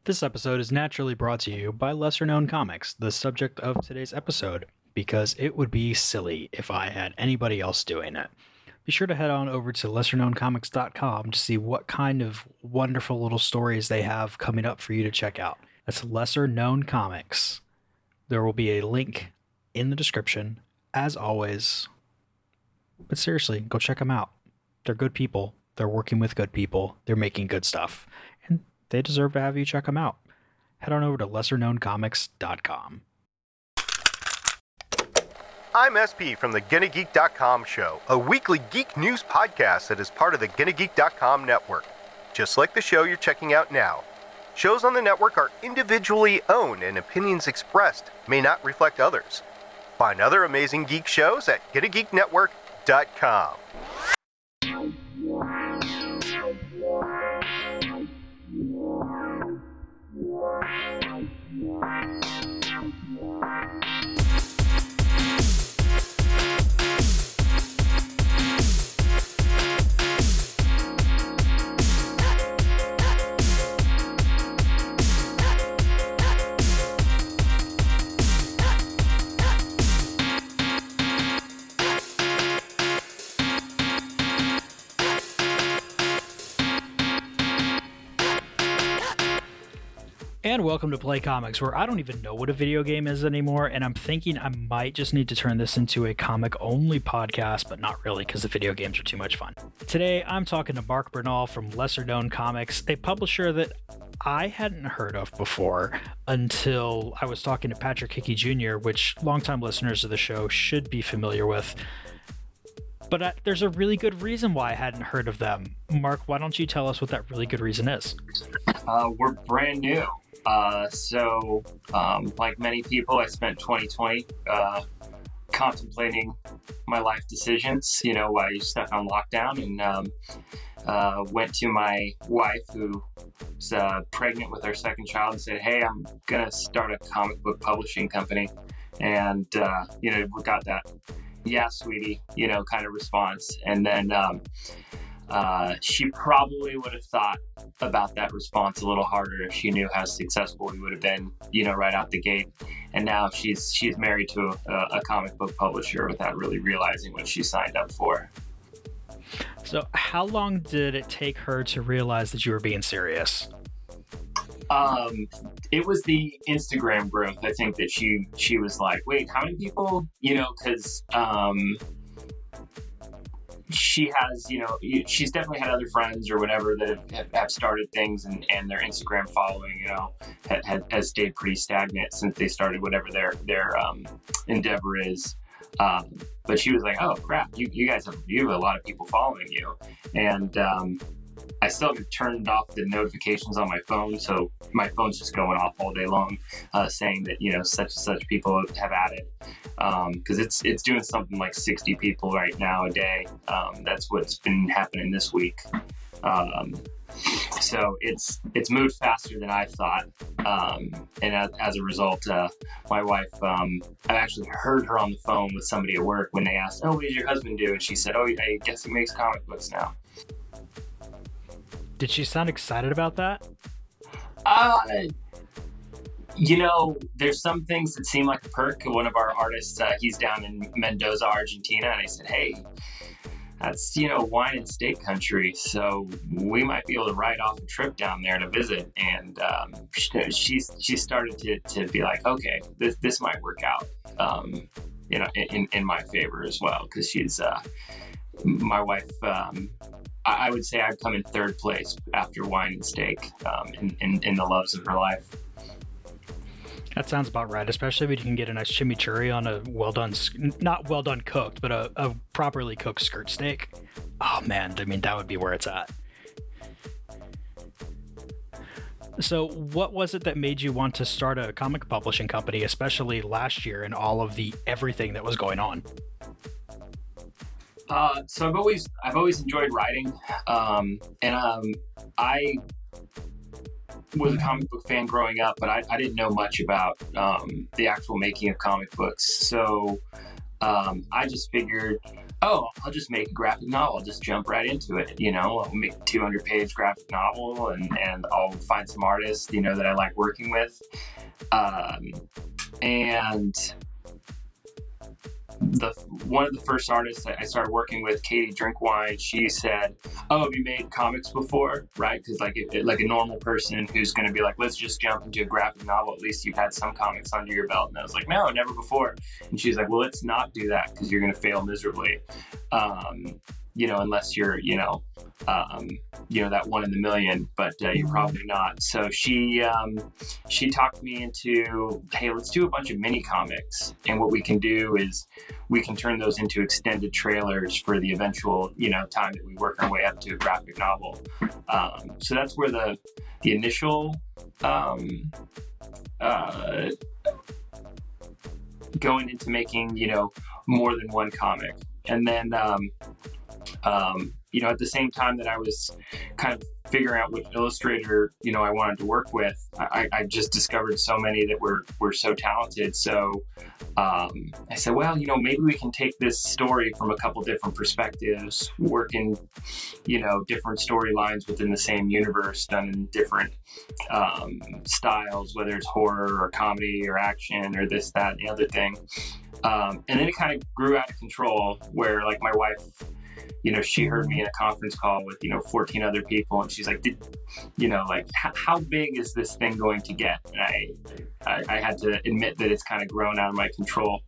This episode is naturally brought to you by Lesser Known Comics, the subject of today's episode, because it would be silly if I had anybody else doing it. Be sure to head on over to lesserknowncomics.com to see what kind of wonderful little stories they have coming up for you to check out. That's Lesser Known Comics. There will be a link in the description, as always. But seriously, go check them out. They're good people. They're working with good people. They're making good stuff. And they deserve to have you check them out. Head on over to lesserknowncomics.com. I'm SP from the GonnaGeek.com show, a weekly geek news podcast that is part of the GonnaGeek.com network. Just like the show you're checking out now. Shows on the network are individually owned and opinions expressed may not reflect others. Find other amazing geek shows at GonnaGeekNetwork.com. And welcome to Play Comics, where I don't even know what a video game is anymore, and I'm thinking I might just need to turn this into a comic-only podcast, but not really, because the video games are too much fun. Today, I'm talking to Mark Bernal from Lesser Known Comics, a publisher that I hadn't heard of before until I was talking to Patrick Hickey Jr., which longtime listeners of the show should be familiar with. But there's a really good reason why I hadn't heard of them. Mark, why don't you tell us what that really good reason is? We're brand new. Like many people, I spent 2020 contemplating my life decisions, while you're stuck on lockdown, and went to my wife, who was pregnant with our second child, and said, hey, I'm going to start a comic book publishing company. And, we got that, yeah, sweetie, kind of response. And then she probably would have thought about that response a little harder if she knew how successful we would have been, right out the gate. And now she's married to a comic book publisher without really realizing what she signed up for. So how long did it take her to realize that you were being serious? It was the Instagram growth. I think that she was like, wait, how many people, because she has, she's definitely had other friends or whatever that have started things, and their Instagram following, has stayed pretty stagnant since they started whatever their endeavor is. But she was like, oh crap, you guys have a lot of people following you. And I still haven't turned off the notifications on my phone, so my phone's just going off all day long, saying that, such and such people have added, because it's doing something like 60 people right now a day. That's what's been happening this week. So it's moved faster than I thought, and as a result, my wife, I actually heard her on the phone with somebody at work when they asked, oh, what does your husband do? And she said, oh, I guess he makes comic books now. Did she sound excited about that? There's some things that seem like a perk. One of our artists, he's down in Mendoza, Argentina, and I said, hey, that's, wine and steak country, so we might be able to write off a trip down there to visit. And she started to be like, okay, this might work out, in my favor as well, because she's my wife. I would say I'd come in third place after wine and steak, in the loves of her life. That sounds about right, especially if you can get a nice chimichurri on a not well done cooked, but a properly cooked skirt steak. Oh man, that would be where it's at. So what was it that made you want to start a comic publishing company, especially last year and all of the everything that was going on? So I've always enjoyed writing, and I was a comic book fan growing up, but I didn't know much about the actual making of comic books. So I just figured oh, I'll just make a graphic novel. I'll just jump right into it. I'll make a 200-page graphic novel, and I'll find some artists, that I like working with. And one of the first artists that I started working with, Katie Drinkwine, she said, "Oh, have you made comics before?" Right? Because like a normal person who's going to be like, "Let's just jump into a graphic novel. At least you've had some comics under your belt." And I was like, "No, never before." And she's like, "Well, let's not do that because you're going to fail miserably, unless you're that one in the million, but you're probably not." So she talked me into, hey, let's do a bunch of mini comics, and what we can do is we can turn those into extended trailers for the eventual time that we work our way up to a graphic novel. So that's where the initial going into making more than one comic, and then at the same time that I was kind of figuring out which illustrator, I wanted to work with, I just discovered so many that were so talented. So I said, well, maybe we can take this story from a couple different perspectives, work in, different storylines within the same universe, done in different styles, whether it's horror or comedy or action or this, that, and the other thing. And then it kind of grew out of control where, like, my wife, she heard me in a conference call with, 14 other people, and she's like, how big is this thing going to get? And I had to admit that it's kind of grown out of my control.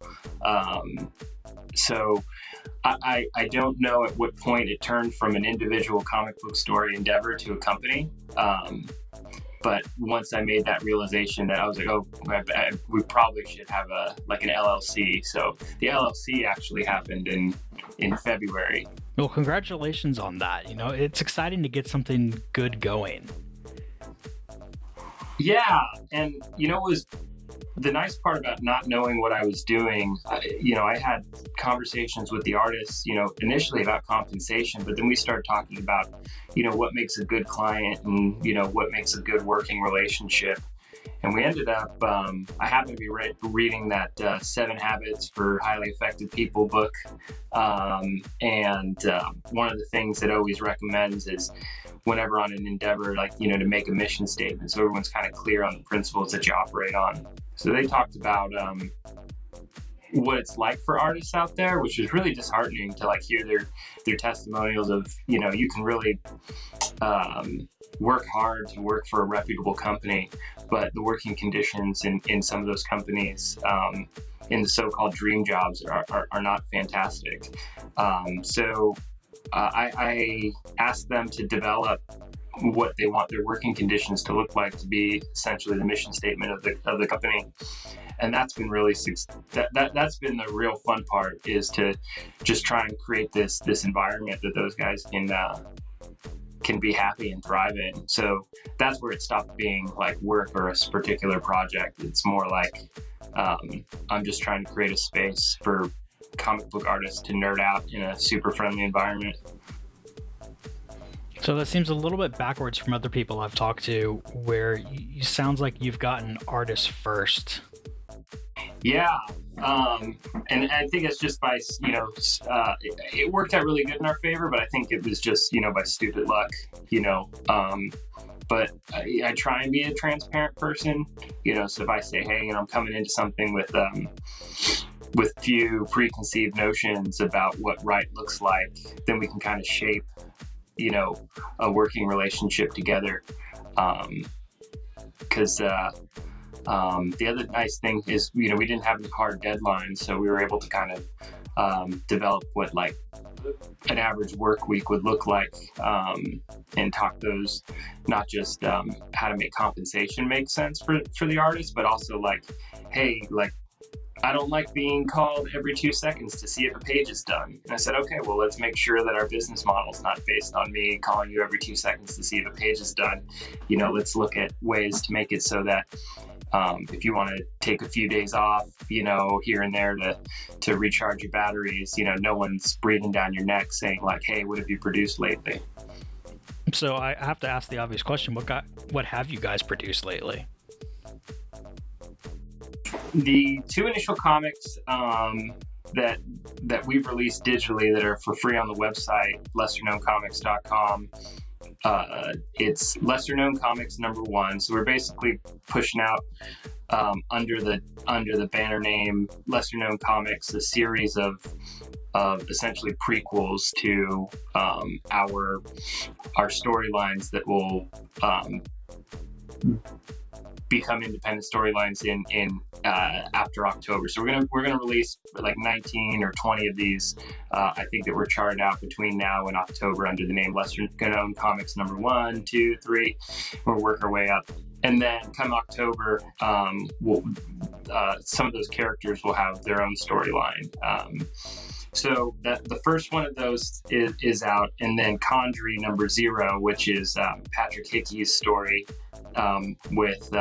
So I don't know at what point it turned from an individual comic book story endeavor to a company. But once I made that realization, that I was like, oh, we probably should have an LLC. So the LLC actually happened in February. Well, congratulations on that. It's exciting to get something good going. Yeah. And, it was the nice part about not knowing what I was doing. I had conversations with the artists, initially about compensation, but then we started talking about, what makes a good client and, what makes a good working relationship. And we ended up, I happened to be reading that 7 Habits for Highly Effective People book. And one of the things that always recommends is whenever on an endeavor, to make a mission statement, so everyone's kind of clear on the principles that you operate on. So they talked about what it's like for artists out there, which is really disheartening to hear their testimonials of, you can really work hard to work for a reputable company, but the working conditions in some of those companies, in the so-called dream jobs, are not fantastic. So I asked them to develop what they want their working conditions to look like to be essentially the mission statement of the company. And that's been really that's been the real fun part, is to just try and create this environment that those guys can be happy and thrive in. So that's where it stopped being like work or a particular project. It's more like I'm just trying to create a space for comic book artists to nerd out in a super friendly environment. So that seems a little bit backwards from other people I've talked to, where you sounds like you've gotten artists first. Yeah, and I think it's just by, it worked out really good in our favor, but I think it was just, by stupid luck, but I try and be a transparent person, so if I say, hey, I'm coming into something with few preconceived notions about what right looks like, then we can kind of shape, a working relationship together. Because the other nice thing is, we didn't have any hard deadlines, so we were able to kind of develop what like an average work week would look like, and talk those, not just how to make compensation make sense for the artist, but also like, hey, like, I don't like being called every 2 seconds to see if a page is done. And I said, okay, well, let's make sure that our business model is not based on me calling you every 2 seconds to see if a page is done. Let's look at ways to make it so that if you want to take a few days off, here and there to recharge your batteries, no one's breathing down your neck saying like, hey, what have you produced lately? So I have to ask the obvious question. What have you guys produced lately? The 2 initial comics, that we've released digitally that are for free on the website, lesserknowncomics.com. It's Lesser Known Comics #1. So we're basically pushing out under the banner name Lesser Known Comics, a series of essentially prequels to our storylines that will become independent storylines in after October. So we're gonna release like 19 or 20 of these. I think that we're charted out between now and October under the name Lesser Known Comics #1, 2, 3. We'll work our way up. And then come October, some of those characters will have their own storyline. So the first one of those is out, and then Condry #0, which is Patrick Hickey's story with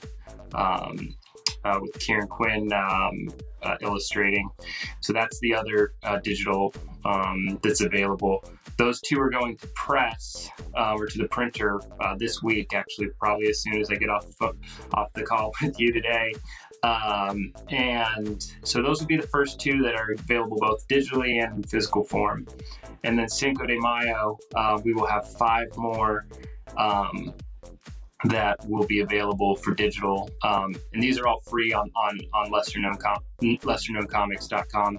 Kieran Quinn illustrating. So that's the other digital that's available. Those two are going to press or to the printer this week, actually, probably as soon as I get off the call with you today. And so those would be the first two that are available both digitally and in physical form. And then Cinco de Mayo, we will have 5 more that will be available for digital. And these are all free on lesserknowncomics.com.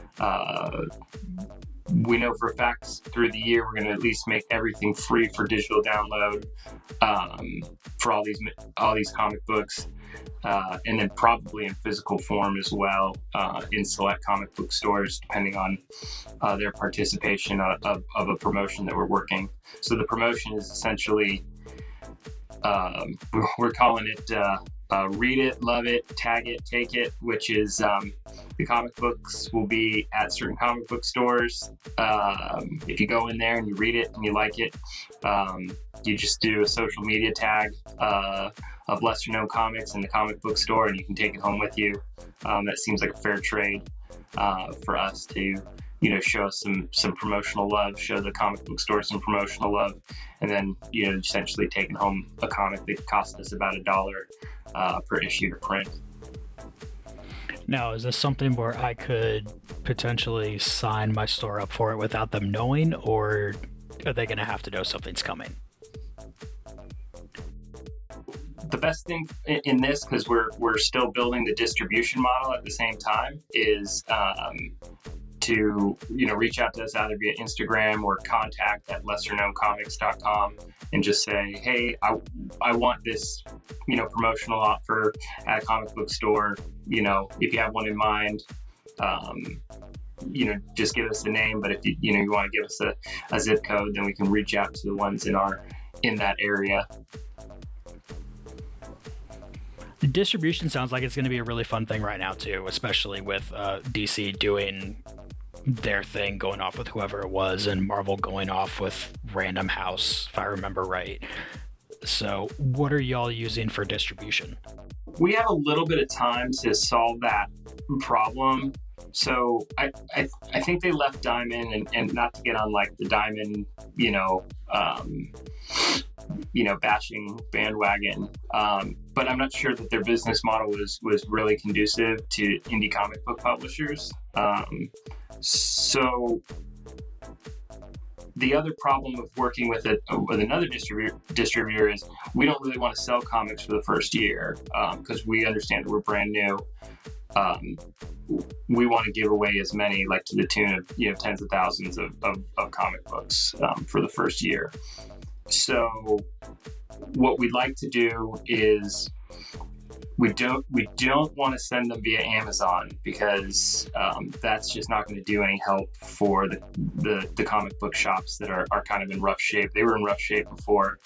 We know for a fact through the year we're going to at least make everything free for digital download for all these comic books, and then probably in physical form as well in select comic book stores, depending on their participation of a promotion that we're working. So the promotion is essentially we're calling it Read It, Love It, Tag It, Take It, which is the comic books will be at certain comic book stores. If you go in there and you read it and you like it, you just do a social media tag of Lesser Known Comics in the comic book store, and you can take it home with you. That seems like a fair trade for us to, show us some promotional love, show the comic book store some promotional love, and then, essentially taking home a comic that cost us about $1 per issue to print. Now, is this something where I could potentially sign my store up for it without them knowing, or are they going to have to know something's coming? The best thing in this, because we're still building the distribution model at the same time, is to reach out to us either via Instagram or contact at lesserknowncomics.com and just say, hey, I want this promotional offer at a comic book store. If you have one in mind, just give us the name. But if you want to give us a zip code, then we can reach out to the ones in that area. The distribution sounds like it's going to be a really fun thing right now too, especially with DC doing their thing, going off with whoever it was, and Marvel going off with Random House, if I remember right. So what are y'all using for distribution? We have a little bit of time to solve that problem. So I think they left Diamond, and not to get on like the Diamond, bashing bandwagon. But I'm not sure that their business model was really conducive to indie comic book publishers. So the other problem with working with another distributor is we don't really want to sell comics for the first year because we understand that we're brand new. We want to give away as many, like to the tune of tens of thousands of comic books for the first year. So what we'd like to do is we don't want to send them via Amazon because that's just not going to do any help for the comic book shops that are kind of in rough shape. They were in rough shape before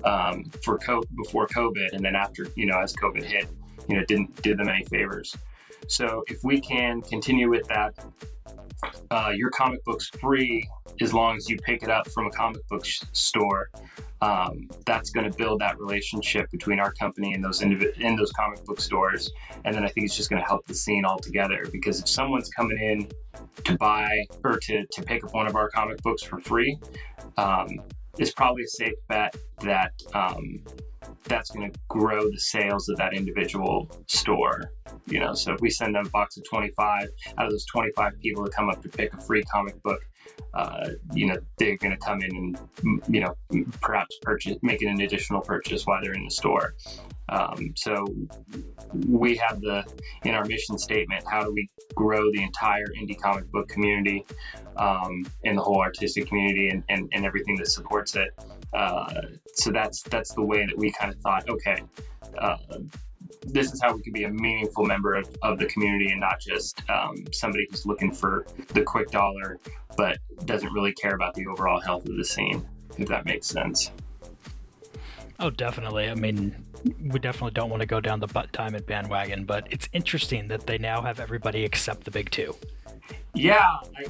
COVID, and then after as COVID hit, it didn't do them any favors. So if we can continue with that, your comic book's free as long as you pick it up from a comic book store. That's going to build that relationship between our company and those comic book stores. And then I think it's just going to help the scene altogether, because if someone's coming in to buy or to pick up one of our comic books for free, it's probably a safe bet that that's going to grow the sales of that individual store. So if we send them a box of 25, out of those 25 people that come up to pick a free comic book, they're going to come in and, perhaps make an additional purchase while they're in the store. So we have in our mission statement, how do we grow the entire indie comic book community, and the whole artistic community and everything that supports it. So that's the way that we kind of thought, okay, this is how we can be a meaningful member of the community and not just somebody who's looking for the quick dollar, but doesn't really care about the overall health of the scene, if that makes sense. Oh, definitely. I mean, we definitely don't want to go down the Diamond bandwagon, but it's interesting that they now have everybody except the big two. Yeah,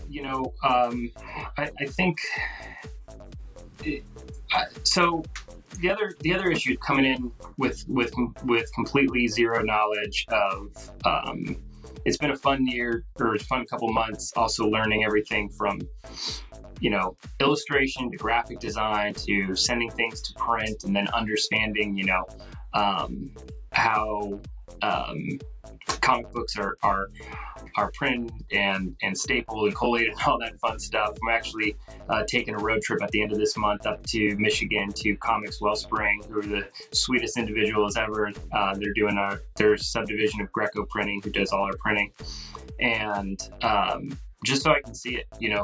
I think. So the other issue coming in with completely zero knowledge of. It's been a fun year, or a fun couple months. Also learning everything from, illustration to graphic design to sending things to print, and then understanding, how comic books are printed and stapled and collated and all that fun stuff. I'm actually taking a road trip at the end of this month up to Michigan to Comics Wellspring, who are the sweetest individuals ever. They're doing their subdivision of Greco Printing, who does all our printing, and just so I can see it,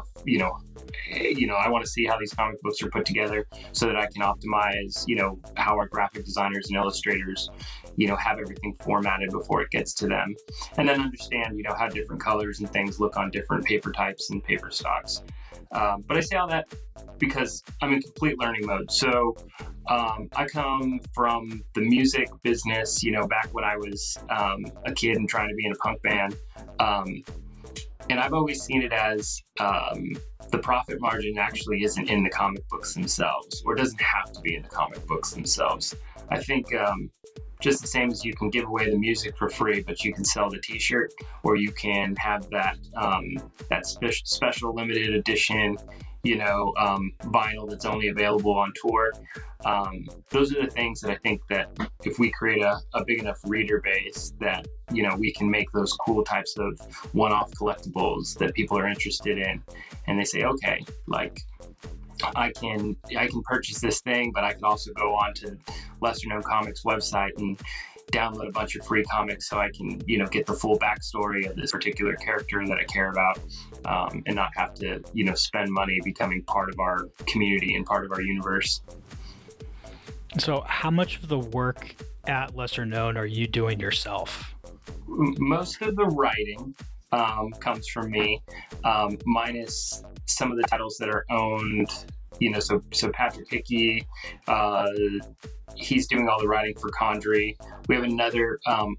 I want to see how these comic books are put together so that I can optimize, how our graphic designers and illustrators, have everything formatted before it gets to them, and then understand, how different colors and things look on different paper types and paper stocks. But I say all that because I'm in complete learning mode. So I come from the music business, back when I was a kid and trying to be in a punk band. And I've always seen it as the profit margin actually isn't in the comic books themselves, or doesn't have to be in the comic books themselves. I think just the same as you can give away the music for free, but you can sell the t-shirt, or you can have that special limited edition, vinyl that's only available on tour. Those are the things that I think that if we create a big enough reader base that, we can make those cool types of one-off collectibles that people are interested in. And they say, okay, like I can purchase this thing, but I can also go on to Lesser Known Comics website and download a bunch of free comics so I can, get the full backstory of this particular character that I care about, and not have to, spend money becoming part of our community and part of our universe. So how much of the work at Lesser Known are you doing yourself? Most of the writing comes from me, minus some of the titles that are owned, so Patrick Hickey, he's doing all the writing for Condry. We have another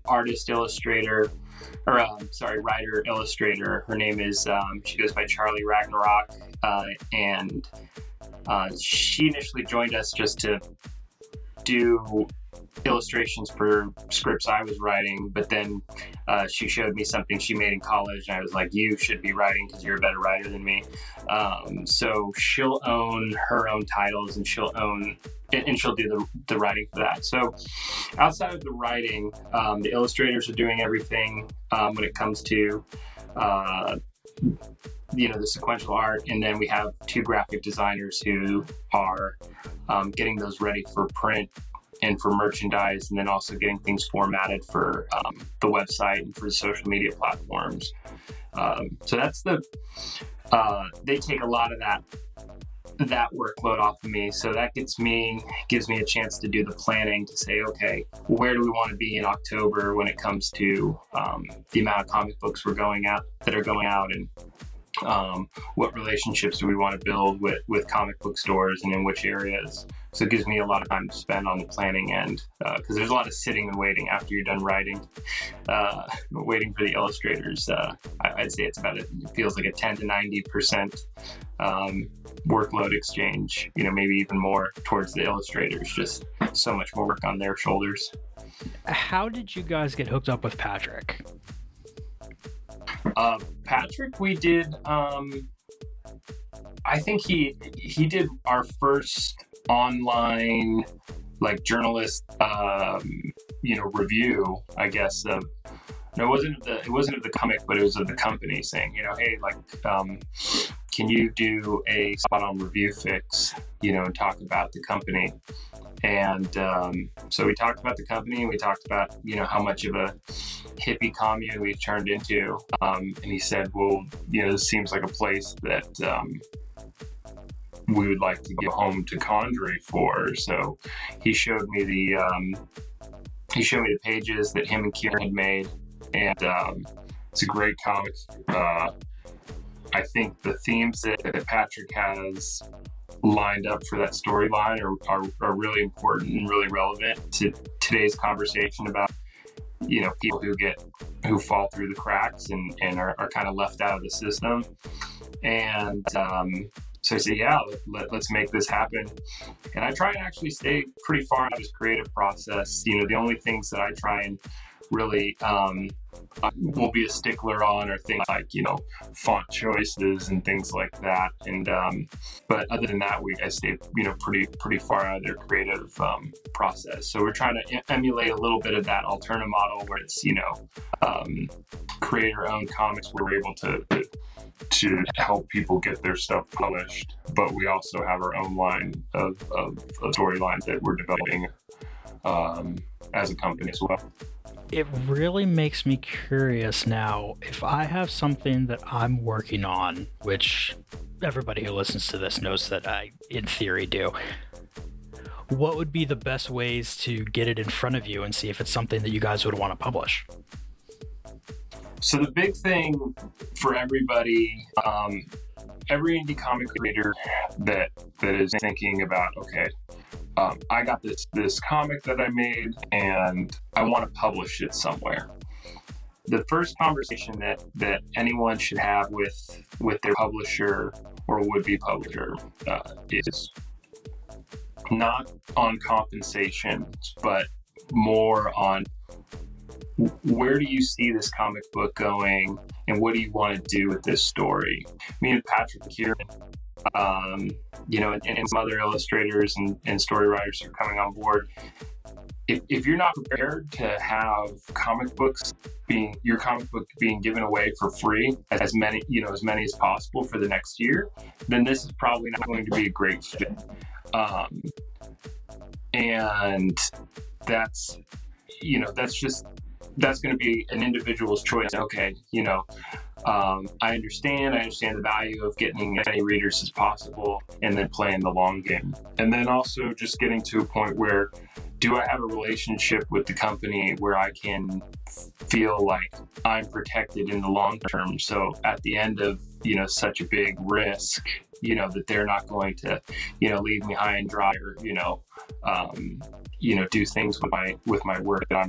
writer illustrator. Her name is, she goes by Charlie Ragnarok, and she initially joined us just to do illustrations for scripts I was writing, but then she showed me something she made in college, and I was like, you should be writing because you're a better writer than me. So she'll own her own titles, and she'll do the writing for that. So outside of the writing, the illustrators are doing everything when it comes to the sequential art, and then we have two graphic designers who are getting those ready for print and for merchandise, and then also getting things formatted for the website and for the social media platforms. So that's they take a lot of that workload off of me. So that gives me a chance to do the planning, to say, okay, where do we want to be in October when it comes to the amount of comic books that are going out, and what relationships do we want to build with comic book stores and in which areas. So it gives me a lot of time to spend on the planning end, because there's a lot of sitting and waiting after you're done writing, waiting for the illustrators. I'd say it feels like a 10 to 90% workload exchange, maybe even more towards the illustrators, just so much more work on their shoulders. How did you guys get hooked up with Patrick? Patrick, we did, I think he did our first online like journalist, review, I guess. No, it wasn't of the comic, but it was of the company saying, hey, like, can you do a spot on review fix, and talk about the company? And so we talked about the company, and we talked about, how much of a hippie commune we've turned into. And he said, well, this seems like a place that we would like to go home to Condry for. So he showed me the pages that him and Kieran had made. And it's a great comic. I think the themes that Patrick has lined up for that storyline are really important and really relevant to today's conversation about, people who fall through the cracks and are kind of left out of the system. And so I said, yeah, let's make this happen. And I try and actually stay pretty far out of this creative process. The only things that I try and really will be a stickler on are things like font choices and things like that, and but other than that, I stay pretty far out of their creative process. So we're trying to emulate a little bit of that Alterna model where it's creator owned comics where we're able to help people get their stuff published, but we also have our own line of storylines that we're developing as a company as well. It really makes me curious now. If I have something that I'm working on, which everybody who listens to this knows that I, in theory, do, what would be the best ways to get it in front of you and see if it's something that you guys would want to publish? So the big thing for everybody, every indie comic creator that is thinking about, okay, I got this comic that I made and I want to publish it somewhere. The first conversation that anyone should have with their publisher or would-be publisher is not on compensation, but more on where do you see this comic book going and what do you want to do with this story? Me and Patrick here, and some other illustrators and story writers who are coming on board. If you're not prepared to have your comic book being given away for free, as many as possible for the next year, then this is probably not going to be a great fit. And that's going to be an individual's choice. Okay, I understand the value of getting as many readers as possible and then playing the long game. And then also just getting to a point where, do I have a relationship with the company where I can feel like I'm protected in the long term? So at the end of, such a big risk, that they're not going to, leave me high and dry or, do things with my work that I'm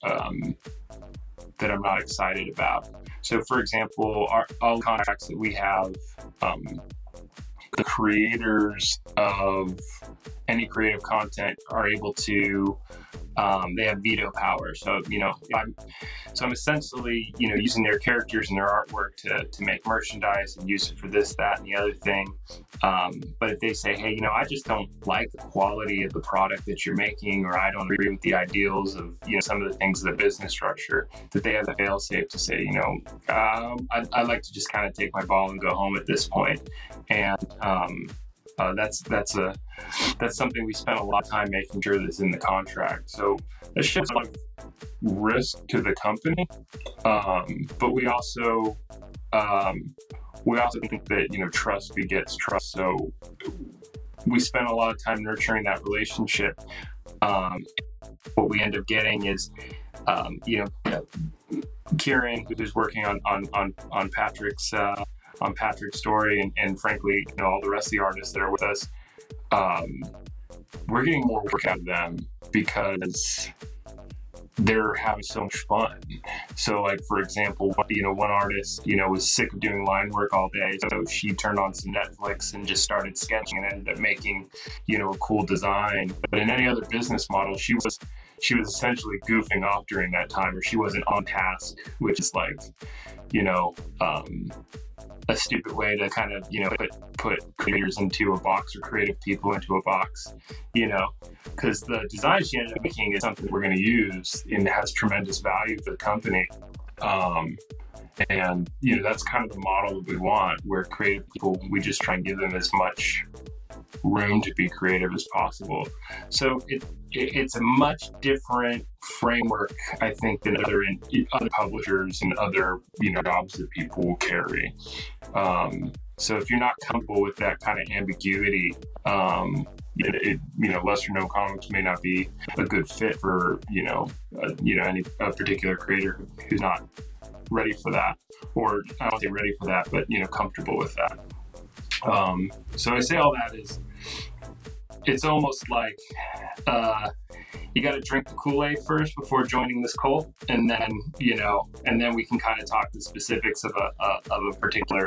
not excited about. So, for example, all the contracts that we have, the creators of any creative content are able to, they have veto power. So, I'm essentially, using their characters and their artwork to make merchandise and use it for this, that, and the other thing. But if they say, hey, I just don't like the quality of the product that you're making, or I don't agree with the ideals of, some of the things of the business structure, that they have the fail-safe to say, I'd like to just kind of take my ball and go home at this point. And that's something we spent a lot of time making sure that's in the contract. So that shifts a lot of risk to the company, but we also think that trust begets trust. So we spend a lot of time nurturing that relationship. What we end up getting is, Kieran, who's working on Patrick's story, and frankly, all the rest of the artists that are with us, we're getting more work out of them because they're having so much fun. So, like, for example, one artist, was sick of doing line work all day, so she turned on some Netflix and just started sketching and ended up making, a cool design. But in any other business model, she she was essentially goofing off during that time, or she wasn't on task, which is like, you know, a stupid way to kind of, you know, put creators into a box, or creative people into a box, you know, because the design she ended up making is something we're going to use and has tremendous value for the company. And, you know, that's kind of the model that we want, where creative people, we just try and give them as much room to be creative as possible. So it's a much different framework, I think, than other publishers and other, you know, jobs that people will carry. So if you're not comfortable with that kind of ambiguity, you know, lesser known comics may not be a good fit for, you know, any particular creator who's not ready for that, or I don't say ready for that, but, you know, comfortable with that. So I say all that is, it's almost like you got to drink the Kool-Aid first before joining this cult, and then, you know, and then we can kind of talk the specifics of a particular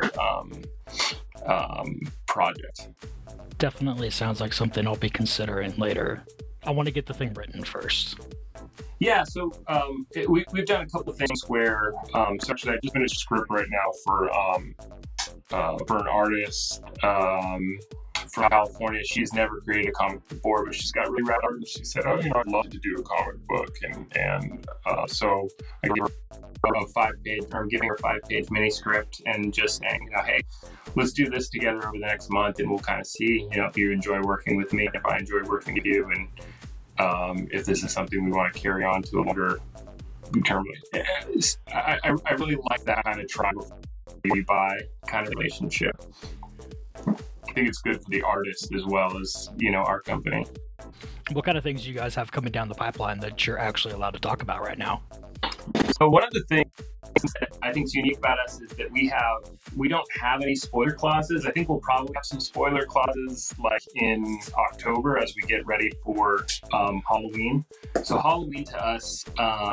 project. Definitely sounds like something I'll be considering later. I want to get the thing written first. Yeah, so we've done a couple of things where, so actually I just finished a script right now for an artist from California. She's never created a comic before, but she's got really rad art, and she said, "Oh, you know, I'd love to do a comic book," and so I gave her I'm giving her a 5-page mini script and just saying, you know, hey, let's do this together over the next month, and we'll kind of see, you know, if you enjoy working with me, if I enjoy working with you, and if this is something we want to carry on to a longer term. I really like that kind of try before we buy kind of relationship. I think it's good for the artist as well as, you know, our company. What kind of things do you guys have coming down the pipeline that you're actually allowed to talk about right now? So one of the things that I think is unique about us is that we don't have any spoiler clauses. I think we'll probably have some spoiler clauses like in October as we get ready for Halloween. So Halloween to us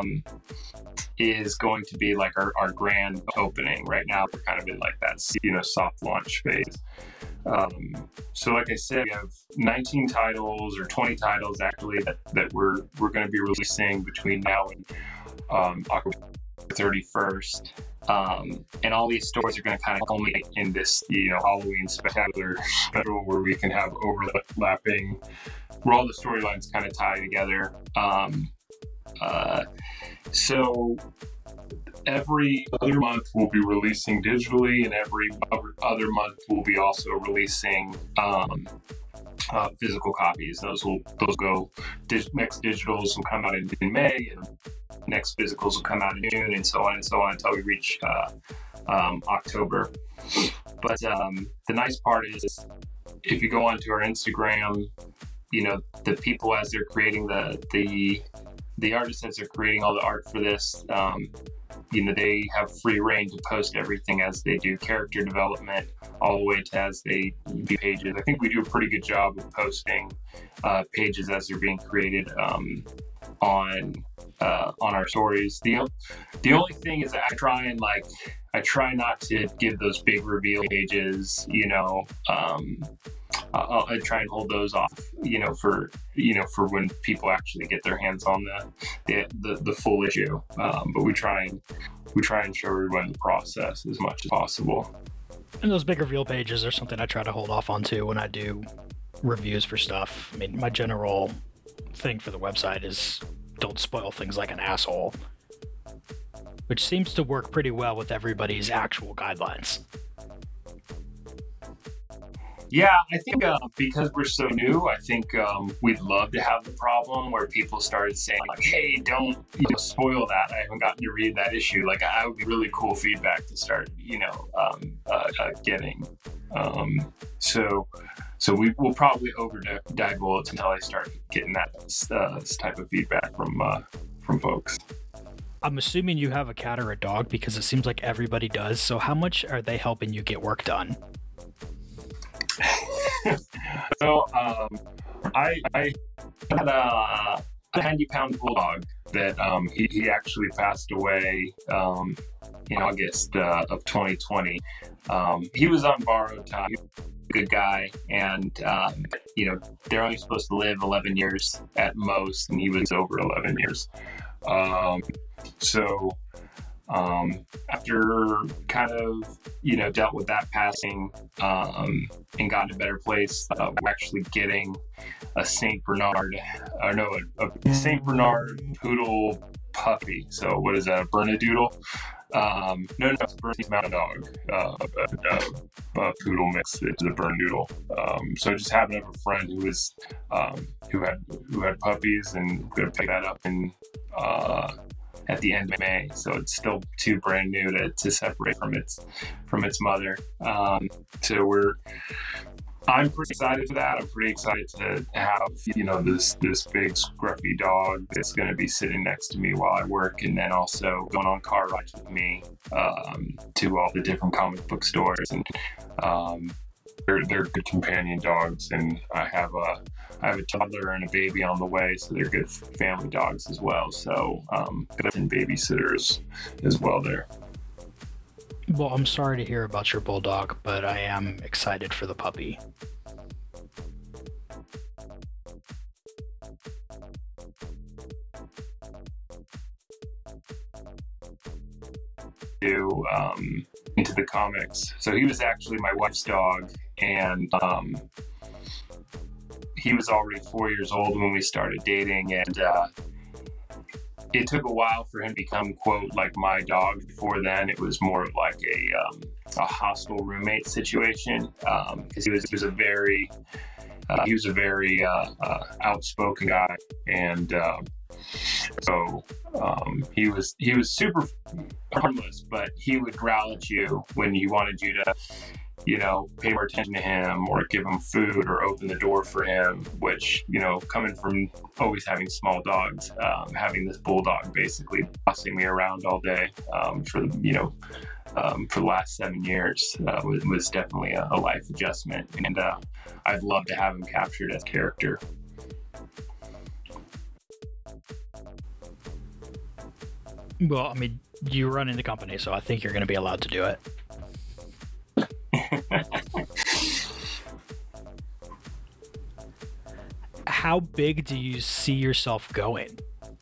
is going to be like our grand opening. Right now we're kind of in like that, you know, soft launch phase. So like I said, we have 19 titles or 20 titles actually that we're going to be releasing between now and October 31st. And all these stories are going to kind of culminate in this, you know, Halloween spectacular special where we can have overlapping, where all the storylines kind of tie together. So every other month we'll be releasing digitally, and every other month we'll be also releasing physical copies. Those go next digitals will come out in May, and next physicals will come out in June, and so on until we reach October. But the nice part is, if you go onto our Instagram, you know, the people as they're creating the artists as they're creating all the art for this, you know, they have free reign to post everything as they do character development, all the way to as they do pages. I think we do a pretty good job of posting pages as they're being created on our stories. The only thing is that I try not to give those big reveal pages, you know. I try and hold those off, you know, for when people actually get their hands on the full issue. But we try and show everyone the process as much as possible. And those big reveal pages are something I try to hold off on too when I do reviews for stuff. I mean, my general thing for the website is don't spoil things like an asshole, which seems to work pretty well with everybody's actual guidelines. Yeah, I think because we're so new, I think we'd love to have the problem where people started saying like, "Hey, don't spoil that. I haven't gotten to read that issue." Like, that would be really cool feedback to start, getting. So we'll probably divulge until I start getting that type of feedback from folks. I'm assuming you have a cat or a dog because it seems like everybody does. So how much are they helping you get work done? So I had a 90-pound bulldog that he actually passed away in August of 2020. He was on borrowed time. good guy, and they're only supposed to live 11 years at most, and he was over 11 years. After kind of, dealt with that passing and got in a better place, we're actually getting a St. Bernard poodle puppy. So what is that, a Bernedoodle? No, it's a Bernese Mountain Dog, a poodle mix into the Bernedoodle. So I just happened to have a friend who had puppies, and we're gonna pick that up at the end of May, so it's still too brand new to separate from its mother. I'm pretty excited for that. I'm pretty excited to have this big scruffy dog that's going to be sitting next to me while I work, and then also going on car rides with me to all the different comic book stores. And they're good companion dogs, and I have a toddler and a baby on the way, so they're good family dogs as well. So and babysitters as well there. Well, I'm sorry to hear about your bulldog, but I am excited for the puppy. Into the comics. So he was actually my wife's dog, and he was already 4 years old when we started dating, and it took a while for him to become, quote, like my dog. Before then, it was more of like a hostile roommate situation, because he was a very outspoken guy, and so he was super harmless, but he would growl at you when you wanted you to, pay more attention to him or give him food or open the door for him, which, coming from always having small dogs, having this bulldog basically bossing me around all day for the last 7 years was definitely a life adjustment. And I'd love to have him captured as character. Well, I mean, you run in the company, so I think you're going to be allowed to do it. How big do you see yourself going?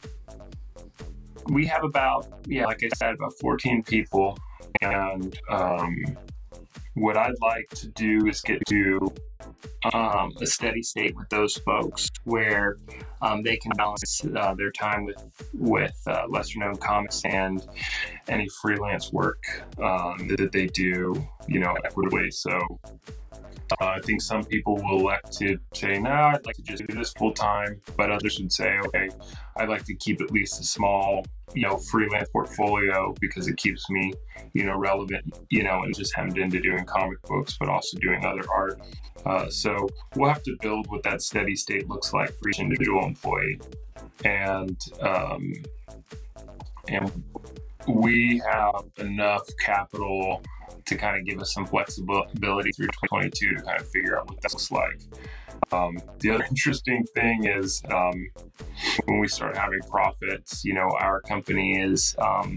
We have about 14 people, and what I'd like to do is get to a steady state with those folks where they can balance their time with lesser known comics and any freelance work that they do, equitably. So I think some people will elect to say, no, I'd like to just do this full time, but others would say, okay, I'd like to keep at least a small, freelance portfolio because it keeps me, relevant, and just hemmed into doing comic books, but also doing other art. So we'll have to build what that steady state looks like for each individual employee. And we have enough capital to kind of give us some flexibility through 2022 to kind of figure out what that looks like. The other interesting thing is when we start having profits, our company is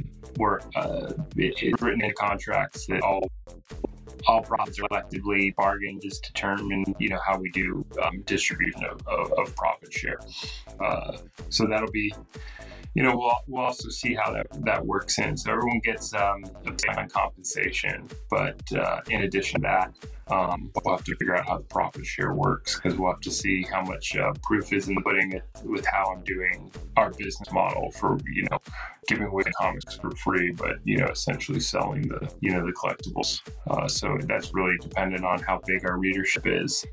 it's written in contracts that all profits are collectively bargained just to determine, how we do distribution of profit share. So that'll be, we'll also see how that works in. So everyone gets a on compensation, but in addition to that, we'll have to figure out how the profit share works, because we'll have to see how much proof is in the pudding with how I'm doing our business model for, giving away the comics for free, but, essentially selling the collectibles. So that's really dependent on how big our readership is,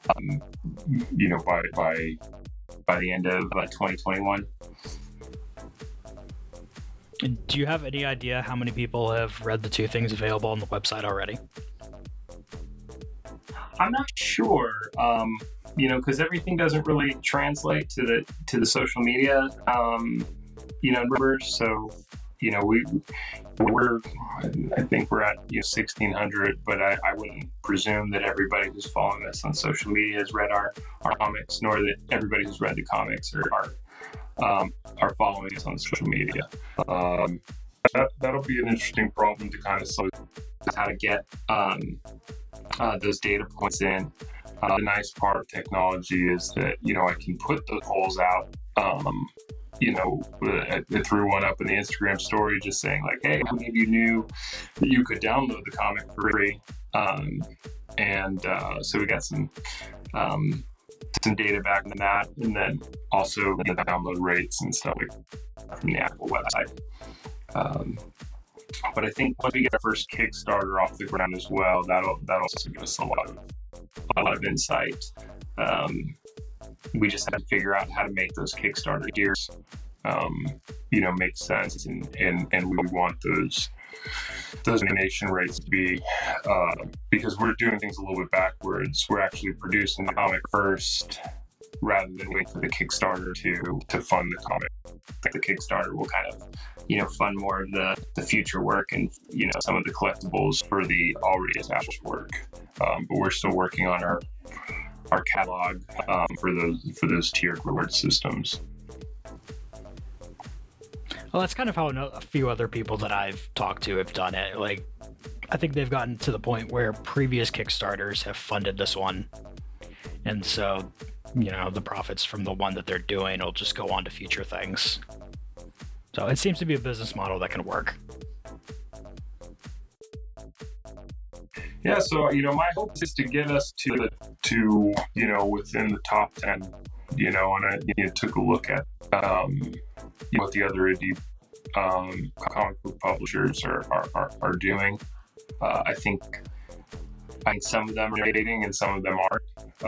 by the end of 2021. Do you have any idea how many people have read the two things available on the website already? I'm not sure, because everything doesn't really translate to the social media, numbers. So, I think we're at 1,600, but I wouldn't presume that everybody who's following us on social media has read our comics, nor that everybody who's read the comics are following us on social media. That'll be an interesting problem to kind of solve, how to get those data points in. The nice part of technology is that, I can put the polls out, I threw one up in the Instagram story just saying like, hey, how many of you knew that you could download the comic for free? So we got some data back on that, and then also the download rates and stuff from the Apple website. But I think once we get our first Kickstarter off the ground as well, that'll also give us a lot of insight. We just have to figure out how to make those Kickstarter years, make sense, and we want those donation rates to be, because we're doing things a little bit backwards. We're actually producing the comic first, rather than waiting for the Kickstarter to fund the comic. The Kickstarter will kind of, fund more of the future work and, some of the collectibles for the already established work. But we're still working on our catalog for those tiered reward systems. Well, that's kind of how a few other people that I've talked to have done it. Like, I think they've gotten to the point where previous Kickstarters have funded this one. And so, the profits from the one that they're doing will just go on to future things. So it seems to be a business model that can work. Yeah, so, my hope is to get us to within the top 10, and I took a look at what the other indie comic book publishers are doing. I think some of them are dating and some of them aren't.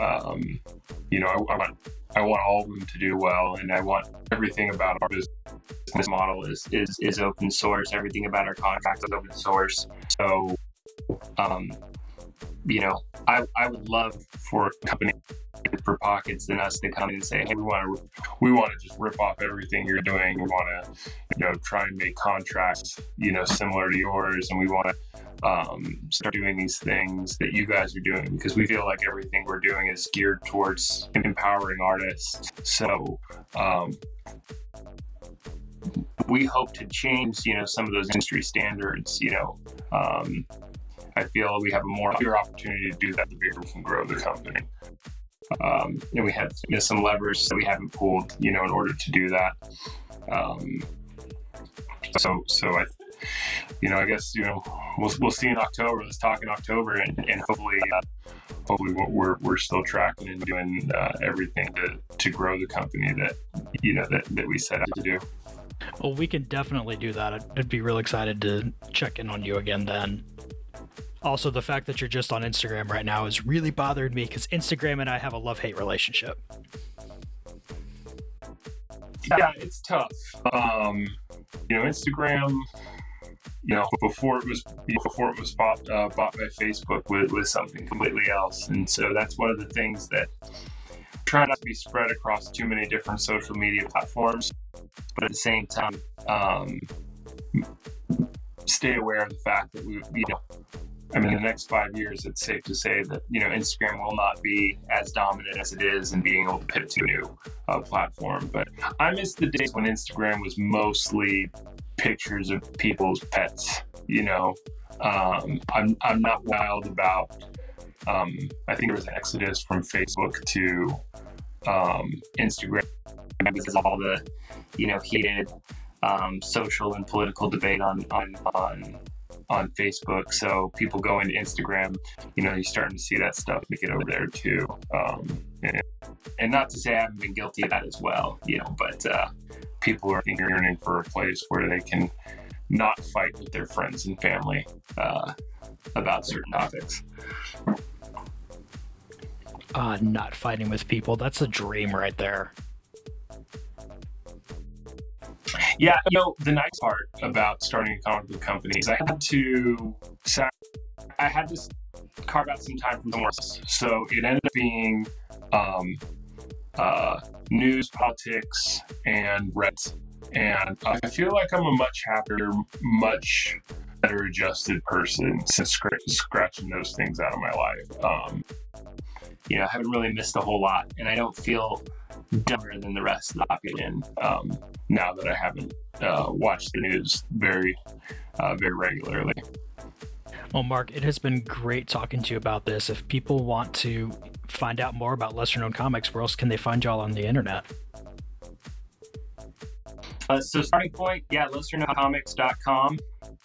I want all of them to do well, and I want everything about our business model is open source. Everything about our contract is open source. So, I would love for a company for pockets than us to come in and say, hey, we want to just rip off everything you're doing. We want to, try and make contracts, similar to yours, and we want to start doing these things that you guys are doing, because we feel like everything we're doing is geared towards empowering artists. So we hope to change, some of those industry standards. I feel we have a bigger opportunity to do that the bigger we can grow the company. And we have some levers that we haven't pulled, in order to do that. I guess we'll see in October. Let's talk in October, and hopefully we're still tracking and doing everything to grow the company that we set out to do. Well, we can definitely do that. I'd be real excited to check in on you again then. Also, the fact that you're just on Instagram right now is really bothering me, because Instagram and I have a love-hate relationship. Yeah, it's tough. Instagram, before it was bought by Facebook was something completely else, and so that's one of the things that try not to be spread across too many different social media platforms, but at the same time, stay aware of the fact that in the next 5 years, it's safe to say that, Instagram will not be as dominant as it is in being able to pivot to a new platform. But I miss the days when Instagram was mostly pictures of people's pets. I'm not wild about, I think there was an exodus from Facebook to Instagram because of all the, heated social and political debate on Facebook. So people go into Instagram, you're starting to see that stuff make it over there too. And not to say I haven't been guilty of that as well, but people are yearning for a place where they can not fight with their friends and family about certain topics. Not fighting with people. That's a dream right there. Yeah, the nice part about starting a comic book company is I had to carve out some time from somewhere else. So it ended up being news, politics, and Reddit. And I feel like I'm a much happier, much better adjusted person since scratching those things out of my life. I haven't really missed a whole lot, and I don't feel dumber than the rest of the population now that I haven't watched the news very regularly. Well, Mark, it has been great talking to you about this. If people want to find out more about Lesser Known Comics, where else can they find y'all on the internet? So starting point, lesserknowncomics.com.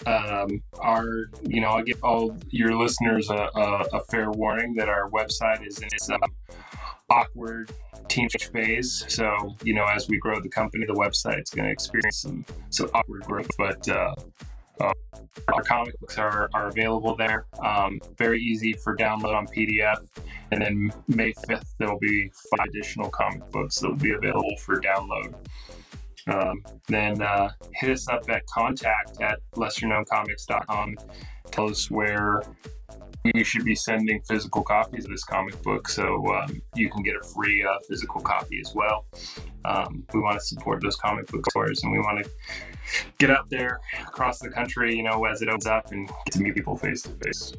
I'll give all your listeners a fair warning that our website is in its awkward teenage phase. So, as we grow the company, the website's going to experience some awkward growth, but our comic books are available there. Very easy for download on PDF. And then May 5th, there'll be 5 additional comic books that will be available for download. Then hit us up at contact@lesserknowncomics.com. Tell us where we should be sending physical copies of this comic book, so you can get a free physical copy as well. We want to support those comic book stores, and we want to get out there across the country, as it opens up, and get to meet people face to face.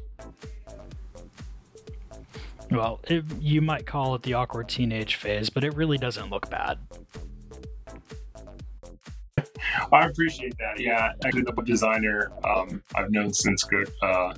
Well, you might call it the awkward teenage phase, but it really doesn't look bad. I appreciate that. Yeah, actually, the web designer I've known since since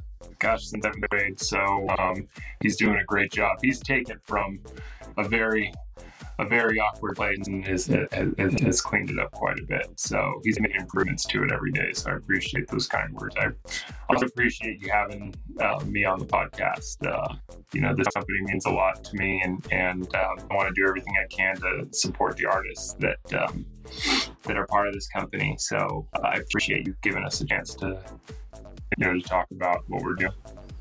7th grade. So he's doing a great job. He's taken from a very awkward place and has cleaned it up quite a bit. So he's made improvements to it every day. So I appreciate those kind words. I also appreciate you having me on the podcast. This company means a lot to me, and I want to do everything I can to support the artists that are part of this company. So I appreciate you giving us a chance to talk about what we're doing.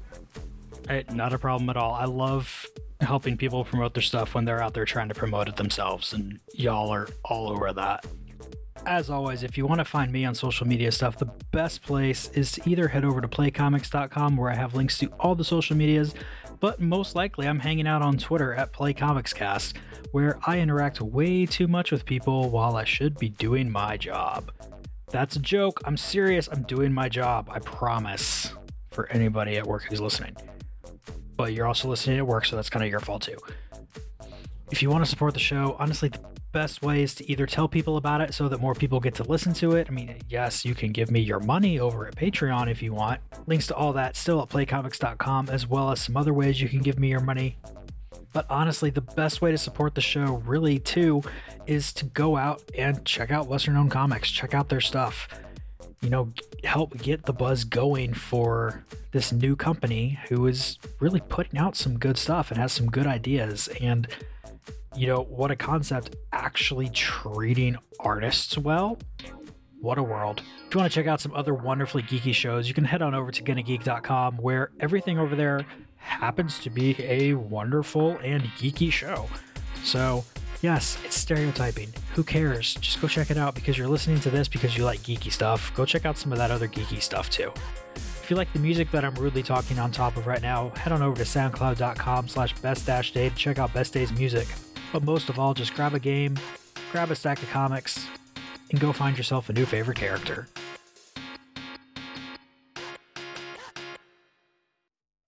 Not a problem at all. I love helping people promote their stuff when they're out there trying to promote it themselves, and y'all are all over that. As always, if you want to find me on social media stuff, the best place is to either head over to playcomics.com, where I have links to all the social medias, but most likely I'm hanging out on Twitter at PlayComicsCast, where I interact way too much with people while I should be doing my job. That's a joke. I'm serious. I'm doing my job. I promise, for anybody at work who's listening. But you're also listening at work, so that's kind of your fault too. If you want to support the show, honestly, the best way is to either tell people about it so that more people get to listen to it. I mean, yes, you can give me your money over at Patreon if you want. Links to all that still at playcomics.com, as well as some other ways you can give me your money. But honestly, the best way to support the show, really, too, is to go out and check out Lesser Known Comics. Check out their stuff. Help get the buzz going for this new company who is really putting out some good stuff and has some good ideas. And, what a concept, actually treating artists well. What a world. If you want to check out some other wonderfully geeky shows, you can head on over to GonnaGeek.com, where everything over there happens to be a wonderful and geeky show. So, yes, it's stereotyping. Who cares? Just go check it out because you're listening to this because you like geeky stuff. Go check out some of that other geeky stuff too. If you like the music that I'm rudely talking on top of right now, head on over to soundcloud.com/best-day to check out Best Day's music. But most of all, just grab a game, grab a stack of comics, and go find yourself a new favorite character.